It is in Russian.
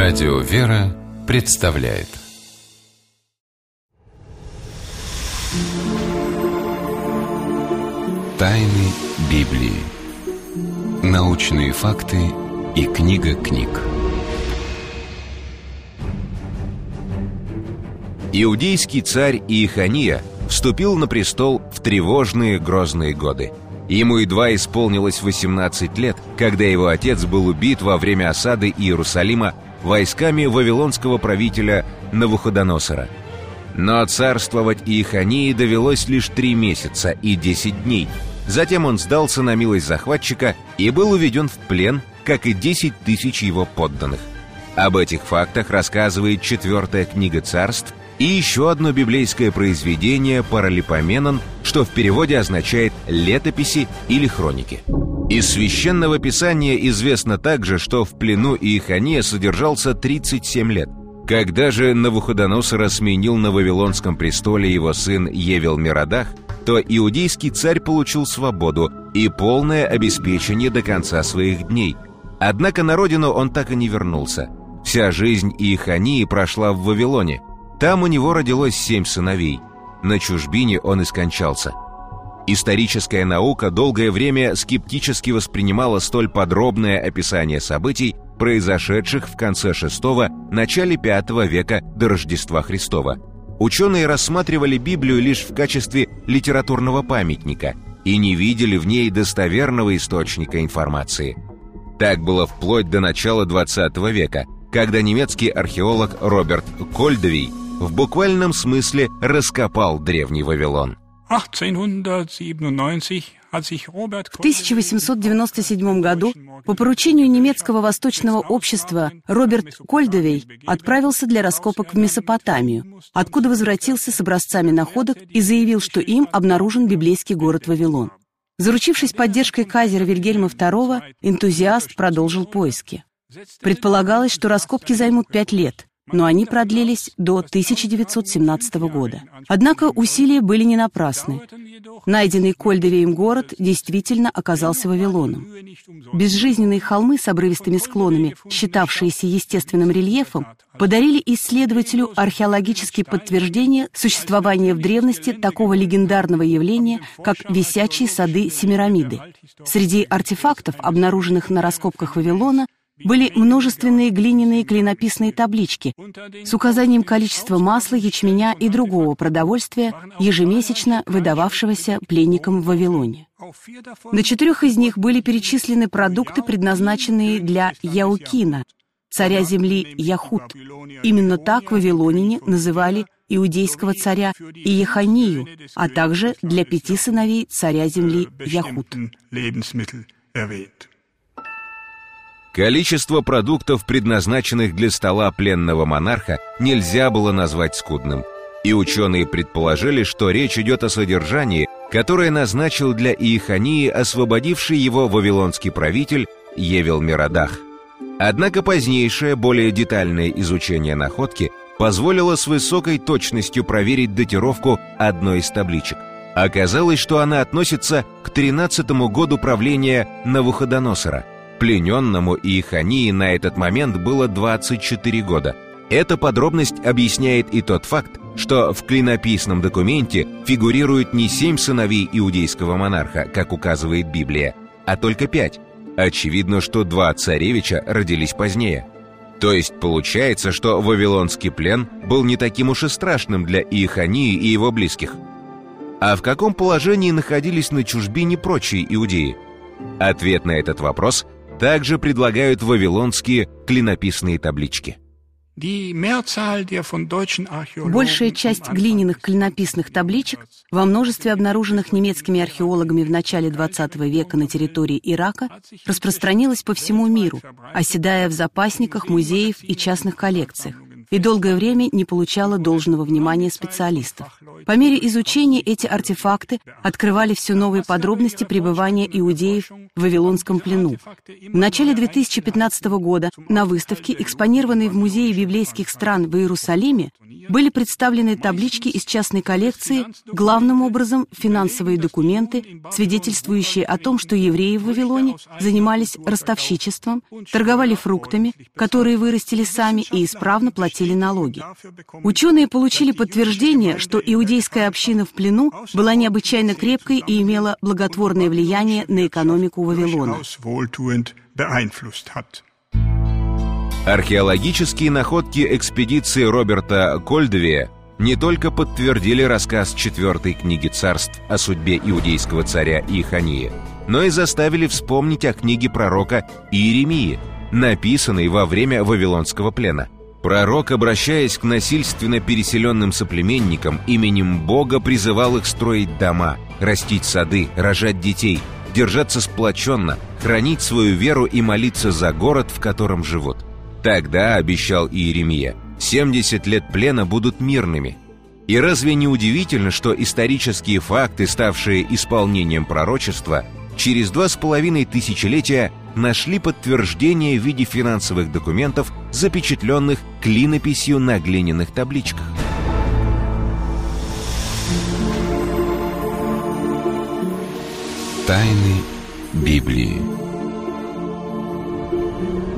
Радио «Вера» представляет Тайны Библии. Научные факты и книга книг. Иудейский царь Иехония вступил на престол в тревожные грозные годы. Ему едва исполнилось 18 лет, когда его отец был убит во время осады Иерусалима войсками вавилонского правителя Навуходоносора. Но царствовать Иехонии довелось лишь 3 месяца и 10 дней. Затем он сдался на милость захватчика и был уведен в плен, как и 10 тысяч его подданных. Об этих фактах рассказывает 4-я книга Царств и еще одно библейское произведение Паралипоменон, что в переводе означает «летописи» или «хроники». Из Священного Писания известно также, что в плену Иехония содержался 37 лет. Когда же Навуходоносора сменил на Вавилонском престоле его сын Евел-Меродах, то иудейский царь получил свободу и полное обеспечение до конца своих дней. Однако на родину он так и не вернулся. Вся жизнь Иехонии прошла в Вавилоне. Там у него родилось 7 сыновей. На чужбине он и скончался. Историческая наука долгое время скептически воспринимала столь подробное описание событий, произошедших в конце VI – начале V века до Рождества Христова. Ученые рассматривали Библию лишь в качестве литературного памятника и не видели в ней достоверного источника информации. Так было вплоть до начала XX века, когда немецкий археолог Роберт Кольдовий в буквальном смысле раскопал древний Вавилон. В 1897 году по поручению немецкого восточного общества Роберт Кольдовей отправился для раскопок в Месопотамию, откуда возвратился с образцами находок и заявил, что им обнаружен библейский город Вавилон. Заручившись поддержкой кайзера Вильгельма II, энтузиаст продолжил поиски. Предполагалось, что раскопки займут 5 лет, но они продлились до 1917 года. Однако усилия были не напрасны. Найденный Кольдовеем город действительно оказался Вавилоном. Безжизненные холмы с обрывистыми склонами, считавшиеся естественным рельефом, подарили исследователю археологические подтверждения существования в древности такого легендарного явления, как висячие сады Семирамиды. Среди артефактов, обнаруженных на раскопках Вавилона, были множественные глиняные клинописные таблички с указанием количества масла, ячменя и другого продовольствия, ежемесячно выдававшегося пленникам в Вавилоне. На 4 из них были перечислены продукты, предназначенные для Яукина, царя земли Яхут. Именно так вавилоняне называли иудейского царя Иехонию, а также для 5 сыновей царя земли Яхут. Количество продуктов, предназначенных для стола пленного монарха, нельзя было назвать скудным. И ученые предположили, что речь идет о содержании, которое назначил для Иехонии освободивший его вавилонский правитель Евел-Меродах. Однако позднейшее, более детальное изучение находки позволило с высокой точностью проверить датировку одной из табличек. Оказалось, что она относится к 13-му году правления Навуходоносора. Плененному Иехонии на этот момент было 24 года. Эта подробность объясняет и тот факт, что в клинописном документе фигурирует не 7 сыновей иудейского монарха, как указывает Библия, а только 5. Очевидно, что 2 царевича родились позднее. То есть получается, что вавилонский плен был не таким уж и страшным для Иехонии и его близких. А в каком положении находились на чужбине прочие иудеи? Ответ на этот вопрос также предлагают вавилонские клинописные таблички. Большая часть глиняных клинописных табличек во множестве обнаруженных немецкими археологами в начале XX века на территории Ирака распространилась по всему миру, оседая в запасниках музеев и частных коллекциях. и долгое время не получала должного внимания специалистов. По мере изучения эти артефакты открывали все новые подробности пребывания иудеев в Вавилонском плену. В начале 2015 года на выставке, экспонированной в Музее библейских стран в Иерусалиме, были представлены таблички из частной коллекции, главным образом финансовые документы, свидетельствующие о том, что евреи в Вавилоне занимались ростовщичеством, торговали фруктами, которые вырастили сами, и исправно платили налоги. Ученые получили подтверждение, что иудейская община в плену была необычайно крепкой и имела благотворное влияние на экономику Вавилона. Археологические находки экспедиции Роберта Кольдевея не только подтвердили рассказ 4-й книги царств о судьбе иудейского царя Иехонии, но и заставили вспомнить о книге пророка Иеремии, написанной во время Вавилонского плена. Пророк, обращаясь к насильственно переселенным соплеменникам, именем Бога призывал их строить дома, растить сады, рожать детей, держаться сплоченно, хранить свою веру и молиться за город, в котором живут. Тогда, обещал Иеремия, 70 лет плена будут мирными. И разве не удивительно, что исторические факты, ставшие исполнением пророчества, через 2,5 тысячелетия нашли подтверждение в виде финансовых документов, запечатленных клинописью на глиняных табличках? Тайны Библии.